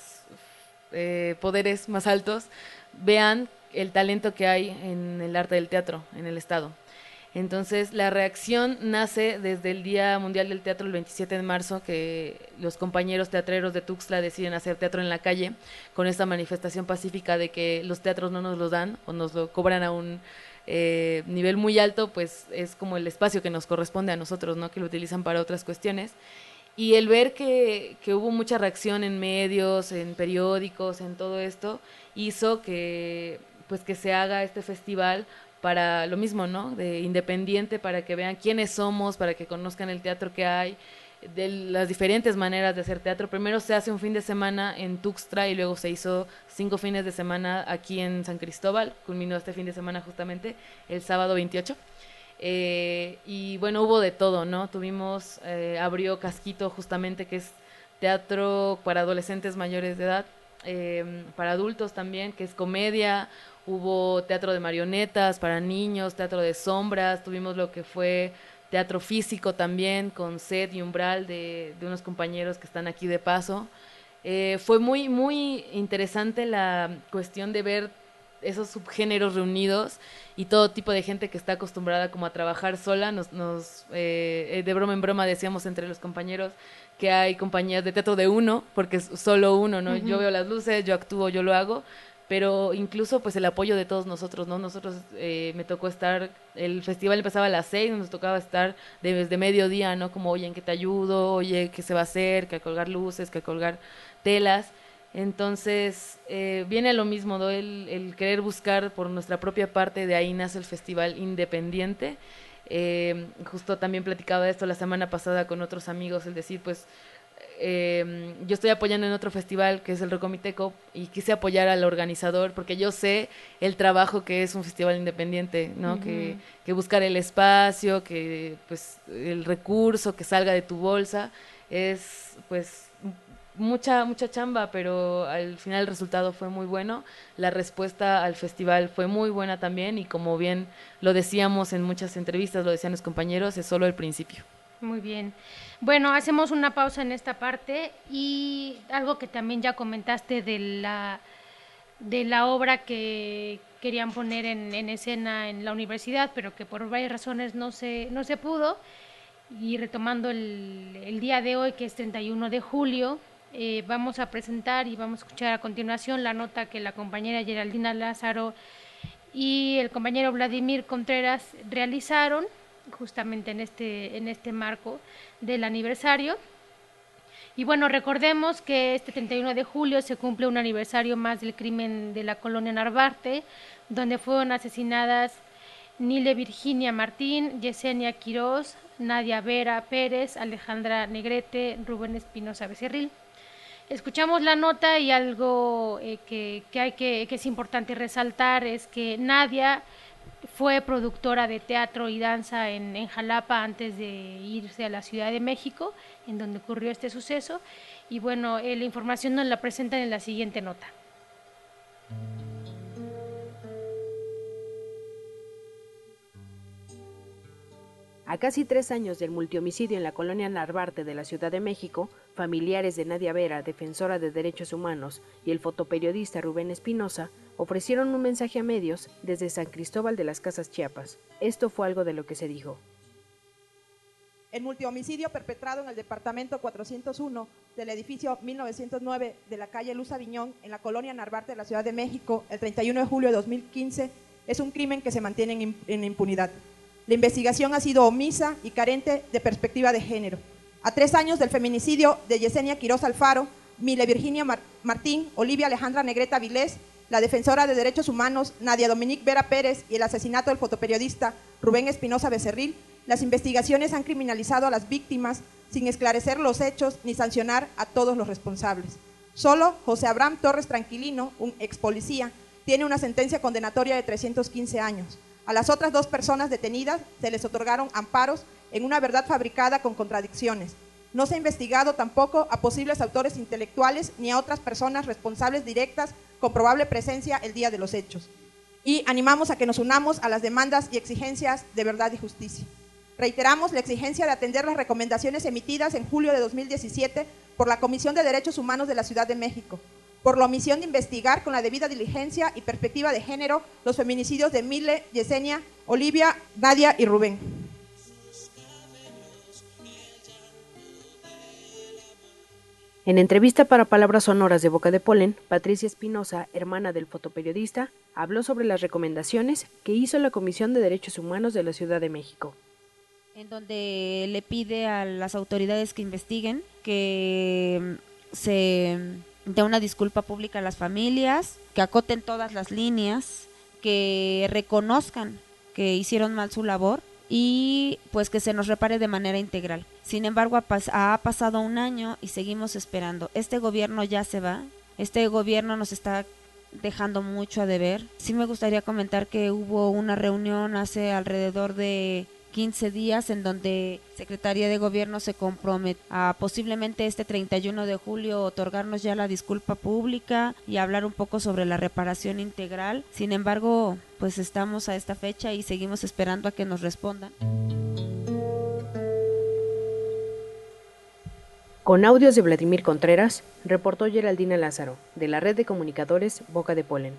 [SPEAKER 4] poderes más altos vean el talento que hay en el arte del teatro en el Estado. Entonces, la reacción nace desde el Día Mundial del Teatro, el 27 de marzo, que los compañeros teatreros de Tuxtla deciden hacer teatro en la calle, con esta manifestación pacífica de que los teatros no nos lo dan o nos lo cobran a un nivel muy alto, pues es como el espacio que nos corresponde a nosotros, ¿no? Que lo utilizan para otras cuestiones. Y el ver que hubo mucha reacción en medios, en periódicos, en todo esto, hizo que se haga este festival para lo mismo, ¿no? De independiente, para que vean quiénes somos, para que conozcan el teatro que hay, de las diferentes maneras de hacer teatro. Primero se hace un fin de semana en Tuxtla y luego se hizo 5 fines de semana aquí en San Cristóbal, culminó este fin de semana justamente el sábado 28. Y bueno, hubo de todo, ¿no? Tuvimos, abrió Casquito justamente, que es teatro para adolescentes mayores de edad, para adultos también, que es comedia. Hubo teatro de marionetas para niños, teatro de sombras, tuvimos lo que fue teatro físico también, con Sed y Umbral de unos compañeros que están aquí de paso. Fue muy, muy interesante la cuestión de ver esos subgéneros reunidos y todo tipo de gente que está acostumbrada como a trabajar sola. De broma en broma decíamos entre los compañeros que hay compañías de teatro de uno, porque es solo uno, ¿no? Uh-huh. Yo veo las luces, yo actúo, yo lo hago, pero incluso pues el apoyo de todos nosotros, ¿no? Nosotros me tocó estar, el festival empezaba a las 6, nos tocaba estar desde mediodía, ¿no? Como, oye, ¿en qué te ayudo? Oye, ¿qué se va a hacer? Que a colgar luces, que a colgar telas. Entonces, viene a lo mismo, ¿no? El querer buscar por nuestra propia parte, de ahí nace el festival independiente. Justo también platicaba esto la semana pasada con otros amigos, el decir, pues, yo estoy apoyando en otro festival que es el Rocomiteco y quise apoyar al organizador porque yo sé el trabajo que es un festival independiente, ¿no? Uh-huh. Que buscar el espacio, que pues el recurso que salga de tu bolsa es pues mucha chamba, pero al final el resultado fue muy bueno. La respuesta al festival fue muy buena también y como bien lo decíamos en muchas entrevistas, lo decían los compañeros, es solo el principio.
[SPEAKER 3] Muy bien. Bueno, hacemos una pausa en esta parte y algo que también ya comentaste de la obra que querían poner en escena en la universidad, pero que por varias razones no se pudo. Y retomando el día de hoy, que es 31 de julio, vamos a presentar y vamos a escuchar a continuación la nota que la compañera Geraldina Lázaro y el compañero Vladimir Contreras realizaron justamente en este marco del aniversario. Y bueno, recordemos que este 31 de julio se cumple un aniversario más del crimen de la colonia Narvarte, donde fueron asesinadas Nile Virginia Martín, Yesenia Quirós, Nadia Vera Pérez, Alejandra Negrete, Rubén Espinosa Becerril. Escuchamos la nota y algo que es importante resaltar es que Nadia fue productora de teatro y danza en Jalapa antes de irse a la Ciudad de México, en donde ocurrió este suceso. Y bueno, la información nos la presentan en la siguiente nota.
[SPEAKER 7] A casi 3 años del multihomicidio en la colonia Narvarte de la Ciudad de México, familiares de Nadia Vera, defensora de derechos humanos, y el fotoperiodista Rubén Espinosa ofrecieron un mensaje a medios desde San Cristóbal de las Casas, Chiapas. Esto fue algo de lo que se dijo.
[SPEAKER 8] El multihomicidio perpetrado en el departamento 401 del edificio 1909 de la calle Luz Aviñón en la colonia Narvarte de la Ciudad de México el 31 de julio de 2015 es un crimen que se mantiene en impunidad. La investigación ha sido omisa y carente de perspectiva de género. A 3 años del feminicidio de Yesenia Quirós Alfaro, Mile Virginia Martín, Olivia Alejandra Negrete Avilés, la defensora de derechos humanos Nadia Dominique Vera Pérez y el asesinato del fotoperiodista Rubén Espinosa Becerril, las investigaciones han criminalizado a las víctimas sin esclarecer los hechos ni sancionar a todos los responsables. Solo José Abraham Torres Tranquilino, un ex policía, tiene una sentencia condenatoria de 315 años. A las otras 2 personas detenidas se les otorgaron amparos en una verdad fabricada con contradicciones. No se ha investigado tampoco a posibles autores intelectuales ni a otras personas responsables directas con probable presencia el día de los hechos. Y animamos a que nos unamos a las demandas y exigencias de verdad y justicia. Reiteramos la exigencia de atender las recomendaciones emitidas en julio de 2017 por la Comisión de Derechos Humanos de la Ciudad de México, por la omisión de investigar con la debida diligencia y perspectiva de género los feminicidios de Mile, Yesenia, Olivia, Nadia y Rubén.
[SPEAKER 7] En entrevista para Palabras Sonoras de Boca de Polen, Patricia Espinosa, hermana del fotoperiodista, habló sobre las recomendaciones que hizo la Comisión de Derechos Humanos de la Ciudad de México.
[SPEAKER 9] En donde le pide a las autoridades que investiguen, que se dé una disculpa pública a las familias, que acoten todas las líneas, que reconozcan que hicieron mal su labor y pues que se nos repare de manera integral. Sin embargo, ha pasado un año y seguimos esperando. Este gobierno ya se va, este gobierno nos está dejando mucho a deber. Sí me gustaría comentar que hubo una reunión hace alrededor de 15 días en donde Secretaría de Gobierno se compromete a posiblemente este 31 de julio otorgarnos ya la disculpa pública y hablar un poco sobre la reparación integral. Sin embargo, pues estamos a esta fecha y seguimos esperando a que nos respondan.
[SPEAKER 7] Con audios de Vladimir Contreras, reportó Geraldina Lázaro, de la Red de Comunicadores Boca de Polen.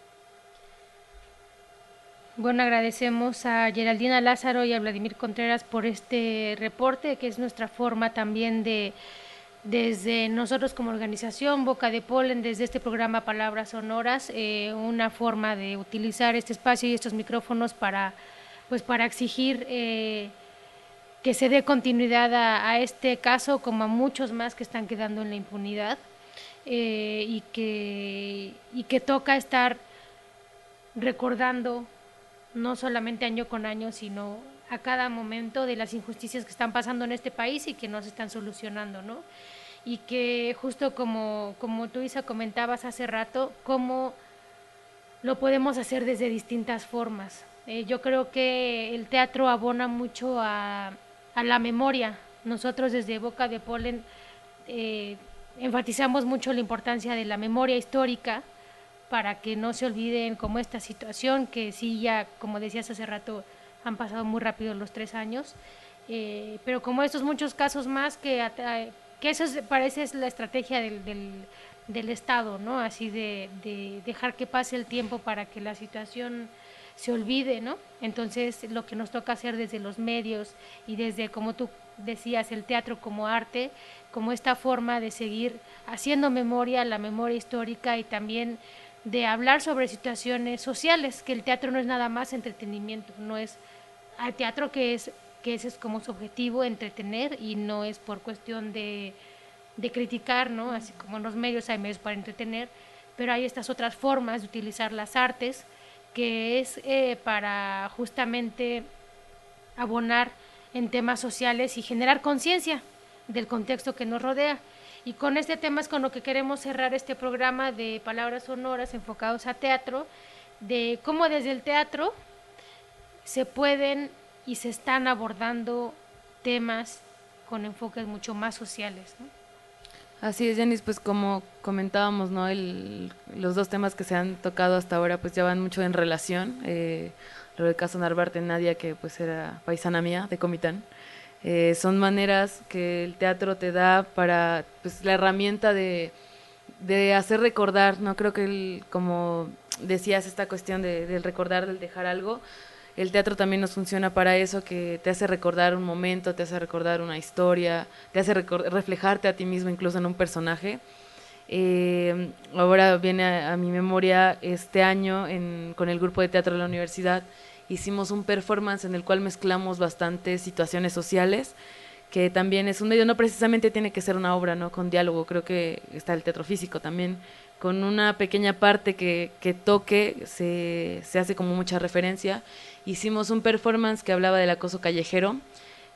[SPEAKER 3] Bueno, agradecemos a Geraldina Lázaro y a Vladimir Contreras por este reporte, que es nuestra forma también de, desde nosotros como organización Boca de Polen, desde este programa Palabras Sonoras, una forma de utilizar este espacio y estos micrófonos para exigir que se dé continuidad a este caso, como a muchos más que están quedando en la impunidad, y que toca estar recordando no solamente año con año, sino a cada momento de las injusticias que están pasando en este país y que no se están solucionando, ¿no? Y que justo como tú, Isa, comentabas hace rato, cómo lo podemos hacer desde distintas formas. Yo creo que el teatro abona mucho a la memoria. Nosotros desde Boca de Polen enfatizamos mucho la importancia de la memoria histórica, para que no se olviden como esta situación, que sí, ya como decías hace rato, han pasado muy rápido los 3 años, pero como estos muchos casos más, que eso parece es la estrategia del Estado, ¿no? Así de dejar que pase el tiempo para que la situación se olvide, ¿no? Entonces lo que nos toca hacer desde los medios y desde, como tú decías, el teatro como arte, como esta forma de seguir haciendo memoria, la memoria histórica, y también de hablar sobre situaciones sociales, que el teatro no es nada más entretenimiento, no es al teatro que ese es como su objetivo, entretener, y no es por cuestión de criticar, ¿no? Así como en los medios hay medios para entretener, pero hay estas otras formas de utilizar las artes, que es para justamente abonar en temas sociales y generar conciencia del contexto que nos rodea. Y con este tema es con lo que queremos cerrar este programa de Palabras Sonoras enfocados a teatro, de cómo desde el teatro se pueden y se están abordando temas con enfoques mucho más sociales, ¿no?
[SPEAKER 4] Así es, Yanis, pues como comentábamos, ¿no? Los 2 temas que se han tocado hasta ahora pues ya van mucho en relación. Lo del caso Narvarte, Nadia, que pues era paisana mía de Comitán. Son maneras que el teatro te da para pues la herramienta de hacer recordar, ¿no? Creo que como decías, esta cuestión del recordar, del dejar algo, el teatro también nos funciona para eso, que te hace recordar un momento, te hace recordar una historia, te hace reflejarte a ti mismo incluso en un personaje. Ahora viene a mi memoria este año con el grupo de teatro de la universidad, hicimos un performance en el cual mezclamos bastantes situaciones sociales, que también es un medio, no precisamente tiene que ser una obra, ¿no? Con diálogo, creo que está el teatro físico también, con una pequeña parte que toque, se hace como mucha referencia. Hicimos un performance que hablaba del acoso callejero,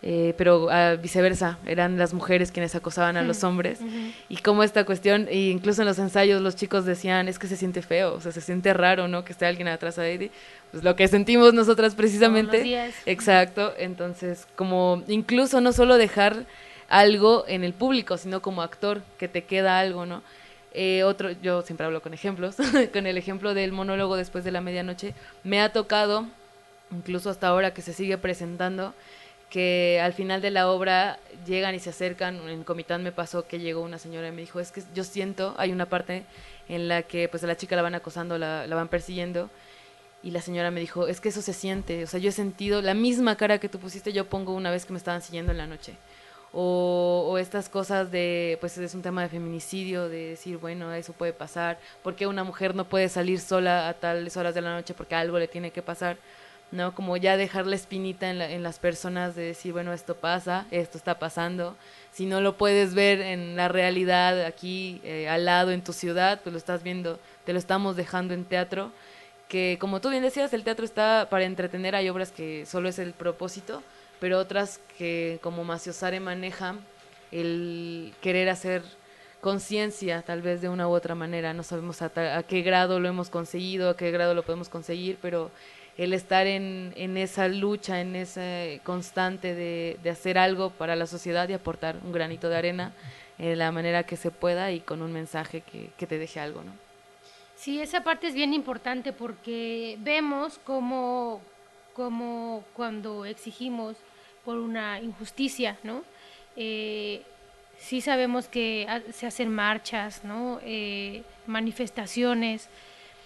[SPEAKER 4] pero viceversa, eran las mujeres quienes acosaban a los hombres, y como esta cuestión, e incluso en los ensayos los chicos decían, es que se siente feo, o sea, se siente raro, ¿no?, que esté alguien atrás de Eddie, pues lo que sentimos nosotras precisamente.
[SPEAKER 3] Todos los días.
[SPEAKER 4] Exacto, entonces como incluso no solo dejar algo en el público, sino como actor, que te queda algo, ¿no? Yo siempre hablo con ejemplos, con el ejemplo del monólogo Después de la medianoche, me ha tocado, incluso hasta ahora que se sigue presentando, que al final de la obra llegan y se acercan. En Comitán me pasó que llegó una señora y me dijo, es que yo siento, hay una parte en la que pues a la chica la van acosando, la van persiguiendo, y la señora me dijo, es que eso se siente, o sea, yo he sentido la misma cara que tú pusiste, yo pongo una vez que me estaban siguiendo en la noche. O estas cosas de, pues es un tema de feminicidio, de decir, bueno, eso puede pasar, ¿por qué una mujer no puede salir sola a tales horas de la noche? Porque algo le tiene que pasar, ¿no? Como ya dejar la espinita en las personas de decir, bueno, esto pasa, esto está pasando. Si no lo puedes ver en la realidad aquí al lado en tu ciudad, pues lo estás viendo, te lo estamos dejando en teatro, que como tú bien decías, el teatro está para entretener, hay obras que solo es el propósito, pero otras que como Maciosare maneja el querer hacer conciencia tal vez de una u otra manera, no sabemos a qué grado lo hemos conseguido, a qué grado lo podemos conseguir, pero el estar en esa lucha, en ese constante de hacer algo para la sociedad y aportar un granito de arena en la manera que se pueda y con un mensaje que te deje algo, ¿no?
[SPEAKER 3] Sí, esa parte es bien importante porque vemos como cuando exigimos por una injusticia, ¿no? Sí sabemos que se hacen marchas, ¿no? Manifestaciones,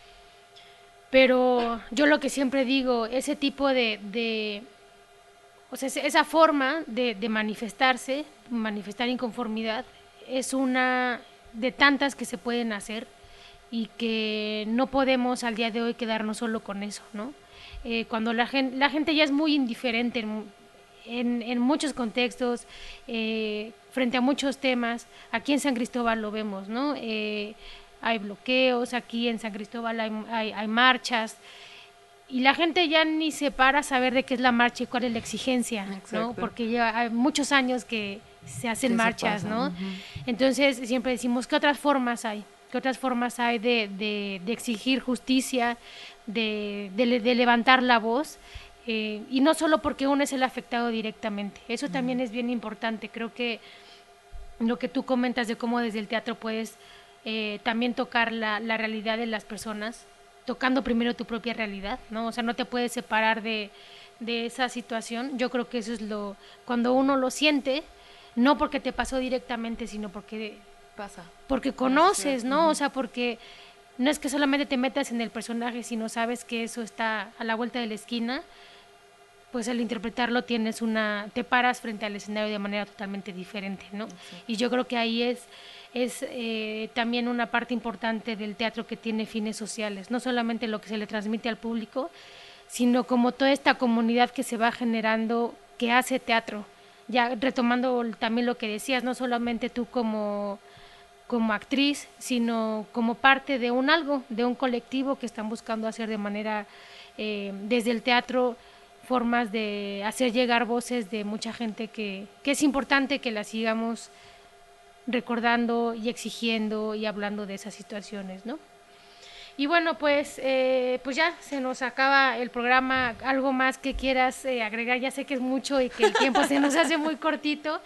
[SPEAKER 3] pero yo lo que siempre digo, ese tipo o sea, esa forma de manifestarse, manifestar inconformidad, es una de tantas que se pueden hacer y que no podemos al día de hoy quedarnos solo con eso, ¿no? Cuando la gente ya es muy indiferente en muchos contextos, frente a muchos temas. Aquí en San Cristóbal lo vemos, ¿no? Hay bloqueos, aquí en San Cristóbal hay marchas, y la gente ya ni se para a saber de qué es la marcha y cuál es la exigencia, ¿no? Porque ya hay muchos años que se hacen marchas, ¿no? Entonces siempre decimos, ¿qué otras formas hay? ¿Qué otras formas hay de exigir justicia, de levantar la voz? Y no solo porque uno es el afectado directamente, eso también es bien importante. Creo que lo que tú comentas de cómo desde el teatro puedes también tocar la realidad de las personas, tocando primero tu propia realidad, ¿no? O sea, no te puedes separar de esa situación. Yo creo que eso es cuando uno lo siente, no porque te pasó directamente, sino porque conoces, ¿no? O sea, porque no es que solamente te metas en el personaje, sino sabes que eso está a la vuelta de la esquina. Pues al interpretarlo te paras frente al escenario de manera totalmente diferente, ¿no? Exacto. Y yo creo que ahí es también una parte importante del teatro que tiene fines sociales, no solamente lo que se le transmite al público, sino como toda esta comunidad que se va generando, que hace teatro. Ya retomando también lo que decías, no solamente tú como actriz, sino como parte de de un colectivo que están buscando hacer de manera, desde el teatro, formas de hacer llegar voces de mucha gente que es importante que las sigamos recordando y exigiendo y hablando de esas situaciones, ¿no? Y bueno, pues ya se nos acaba el programa. ¿Algo más que quieras agregar? Ya sé que es mucho y que el tiempo se nos hace muy cortito.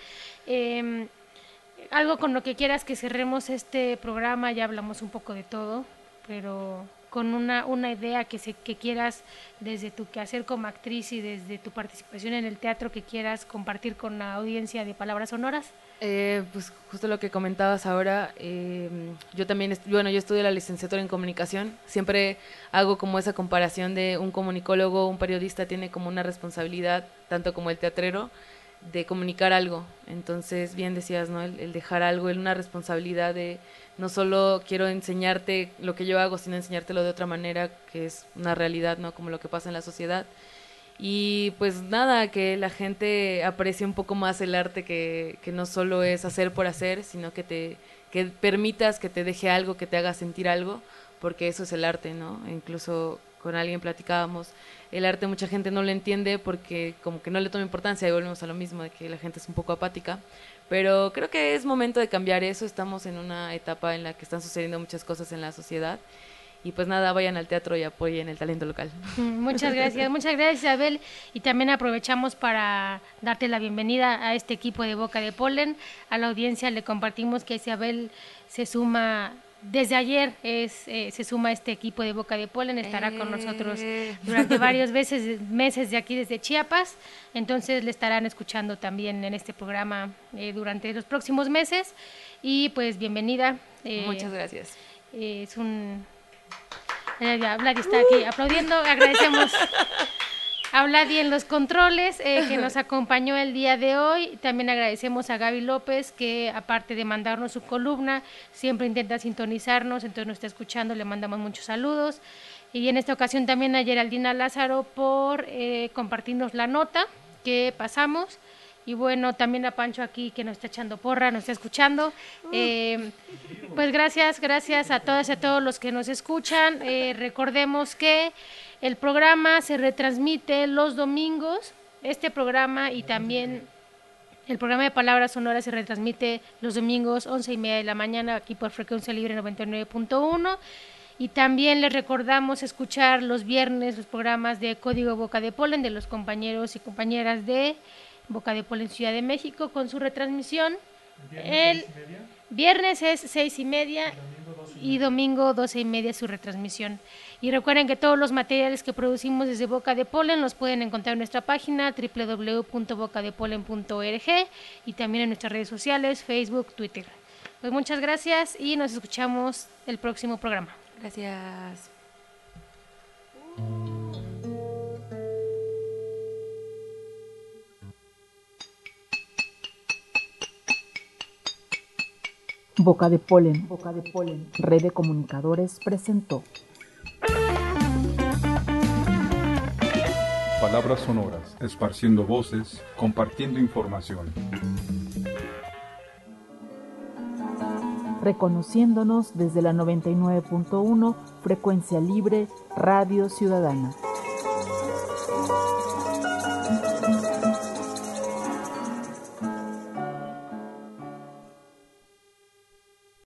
[SPEAKER 3] Algo con lo que quieras que cerremos este programa. Ya hablamos un poco de todo, pero con una idea que quieras, desde tu quehacer como actriz y desde tu participación en el teatro, que quieras compartir con la audiencia de Palabras Sonoras.
[SPEAKER 4] Pues justo lo que comentabas ahora, yo también, yo estudio la licenciatura en comunicación, siempre hago como esa comparación de un comunicólogo, un periodista tiene como una responsabilidad, tanto como el teatrero, de comunicar algo. Entonces, bien decías, ¿no? El dejar algo, una responsabilidad de no solo quiero enseñarte lo que yo hago, sino enseñártelo de otra manera, que es una realidad, ¿no? Como lo que pasa en la sociedad. Y pues nada, que la gente aprecie un poco más el arte, que no solo es hacer por hacer, sino que permitas que te deje algo, que te haga sentir algo, porque eso es el arte, ¿no? Incluso con alguien platicábamos, el arte mucha gente no lo entiende porque como que no le toma importancia y volvemos a lo mismo, de que la gente es un poco apática. Pero creo que es momento de cambiar eso, estamos en una etapa en la que están sucediendo muchas cosas en la sociedad. Y pues nada, vayan al teatro y apoyen el talento local.
[SPEAKER 3] Muchas gracias Isabel. Y también aprovechamos para darte la bienvenida a este equipo de Boca de Polen. A la audiencia le compartimos que Isabel se suma, desde ayer se suma a este equipo de Boca de Polen, estará con nosotros durante varios meses de aquí desde Chiapas. Entonces le estarán escuchando también en este programa durante los próximos meses. Y pues bienvenida.
[SPEAKER 4] Muchas gracias.
[SPEAKER 3] Es un... Vladi está aquí aplaudiendo, agradecemos a Vladi en los controles que nos acompañó el día de hoy. También agradecemos a Gaby López, que aparte de mandarnos su columna, siempre intenta sintonizarnos, entonces nos está escuchando, le mandamos muchos saludos. Y en esta ocasión también a Geraldina Lázaro por compartirnos la nota que pasamos. Y bueno, también a Pancho aquí que nos está echando porra, nos está escuchando. Pues gracias a todas y a todos los que nos escuchan. Recordemos que el programa se retransmite los domingos, este programa y también el programa de Palabras Sonoras se retransmite los domingos 11:30 de la mañana aquí por Frecuencia Libre 99.1. Y también les recordamos escuchar los viernes los programas de Código Boca de Polen de los compañeros y compañeras de Boca de Polen Ciudad de México con su retransmisión. El viernes es 6:30 y domingo 12:30 su retransmisión. Y recuerden que todos los materiales que producimos desde Boca de Polen los pueden encontrar en nuestra página www.bocadepolen.org y también en nuestras redes sociales, Facebook, Twitter. Pues muchas gracias y nos escuchamos el próximo programa.
[SPEAKER 4] Gracias.
[SPEAKER 1] Boca de Polen, Red de Comunicadores presentó
[SPEAKER 2] Palabras sonoras, esparciendo voces, compartiendo información.
[SPEAKER 1] Reconociéndonos desde la 99.1 Frecuencia Libre Radio Ciudadana.